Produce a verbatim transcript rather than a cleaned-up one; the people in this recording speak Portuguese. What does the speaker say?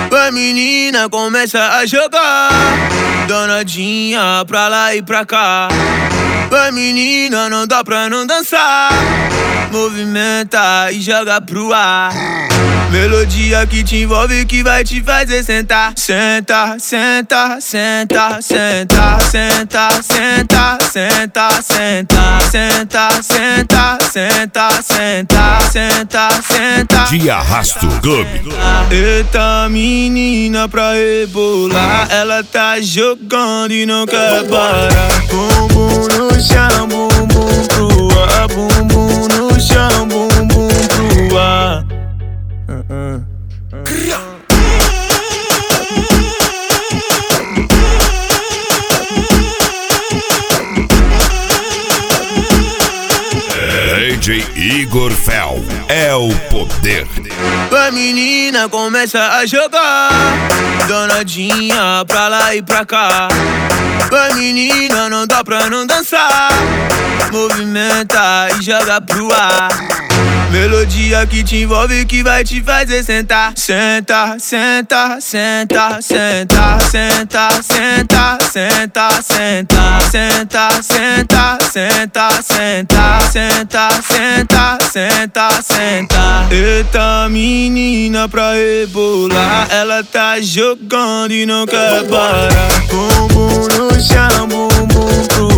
A menina começa a jogar, danadinha pra lá e pra cá. A menina não dá pra não dançar, movimenta e joga pro ar. Melodia que te envolve, que vai te fazer sentar. Senta, senta, senta, senta, senta, senta, senta, senta, senta, senta, senta, senta, senta, senta. De Arrasto Clube. Eita menina pra rebolar, ela tá jogando e não quer parar. Bumbum no chão, bumbum pro ar, bumbum no chão, bumbum pro ar. D J Igor Fel é o poder. A menina começa a jogar, danadinha pra lá e pra cá. A menina não dá pra não dançar, movimenta e joga pro ar. Melodia que te envolve, que vai te fazer sentar. Senta, senta, senta, senta, senta, senta, senta, senta, senta, senta, senta, senta, senta, senta, senta, senta. Eita menina pra rebolar, ela tá jogando e não quer parar. Bumbum no chão, bumbum pro